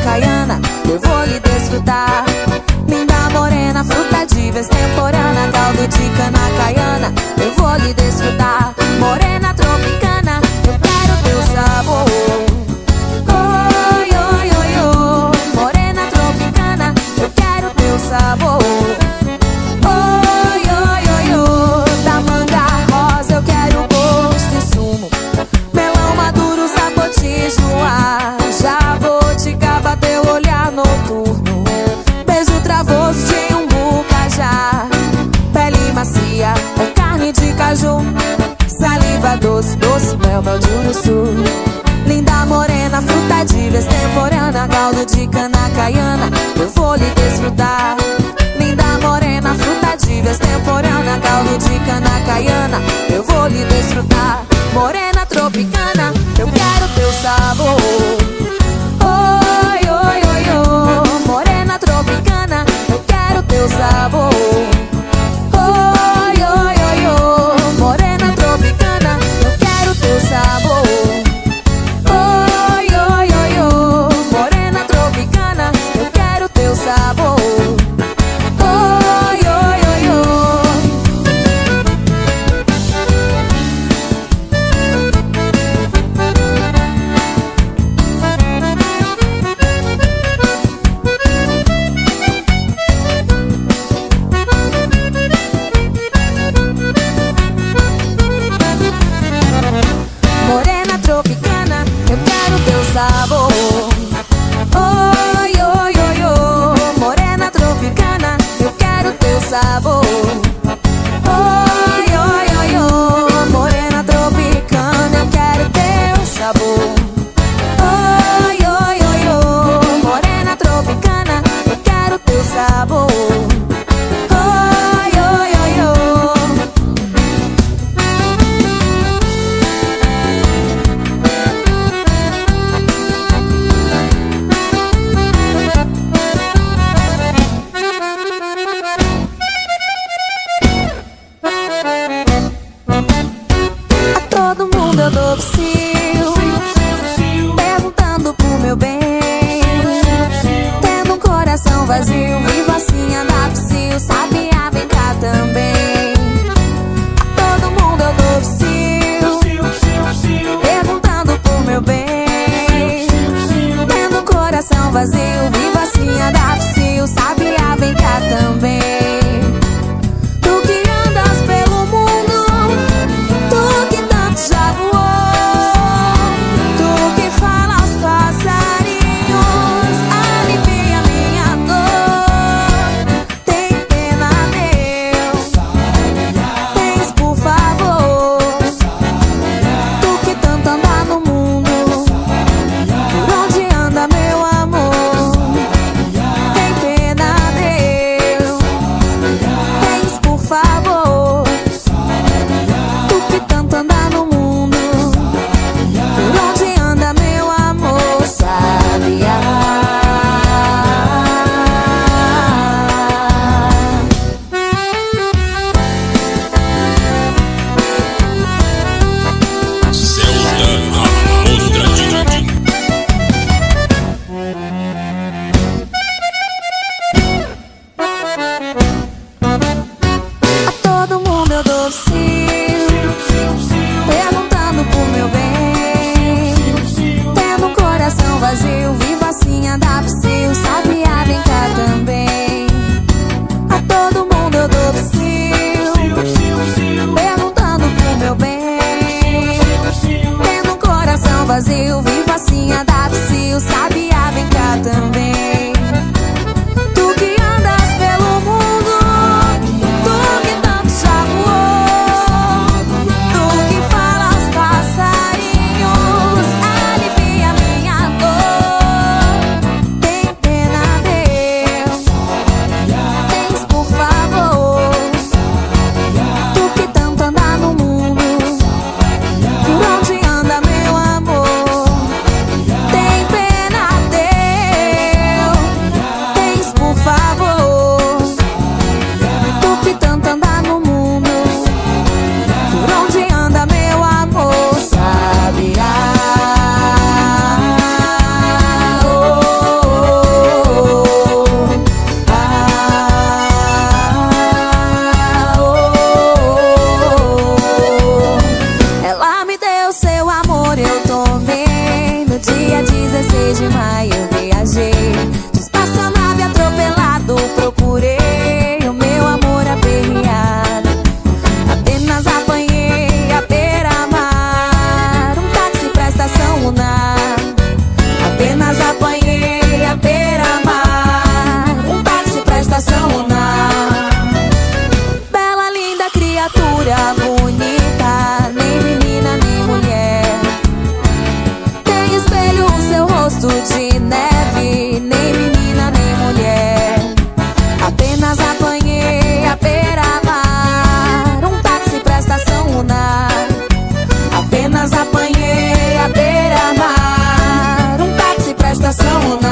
caiana, eu vou lhe desfrutar. Linda morena, fruta de vez temporana, caldo de cana caiana, eu vou lhe desfrutar. Morena tropicana, eu quero teu sabor. Oi, oi, oi, oi. Morena tropicana, eu quero teu sabor. Oi, oi, oi, oi. Da manga rosa eu quero gosto e sumo, melão maduro, sapote joá, jabuticaba, teu olhar noturno, beijo travoso de umbu cajá, pele macia, é carne de caju, saliva doce, doce mel, mel de uruçu. Linda morena, fruta de vez temporana, caldo de cana caiana, eu vou lhe desfrutar. Linda morena, fruta de vez temporana, caldo de cana caiana, eu vou lhe desfrutar. Morena tropicana, eu quero teu sabor. Oi, oi, oi, oi. Morena tropicana, eu quero teu sabor. Oi, oi, oi, oi. Morena tropicana, eu quero teu sabor. Oi, oi, oi, oi. Morena tropicana, eu quero teu sabor. Oi, oi, oi, oi. Morena tropicana, eu quero teu sabor. Oi, oi, oi, oi. Morena tropicana, eu quero teu sabor. Oi, oi, oi, oi. Morena tropicana, eu quero teu sabor. Oi, oi, oi, oi. Morena tropicana, eu quero teu sabor. Oi, oi, oi, oi. A todo mundo eu dou psiu, perguntando pro meu bem. Tendo um coração vazio, vivo assim andar psiu. Sabia, vem cá também. A todo mundo eu dou psiu, perguntando pro meu bem. Tendo um coração vazio, vivo assim andar psiu. Sabia, vem cá também. Tu que andas pelo mundo, tu que tanto já voou, estação.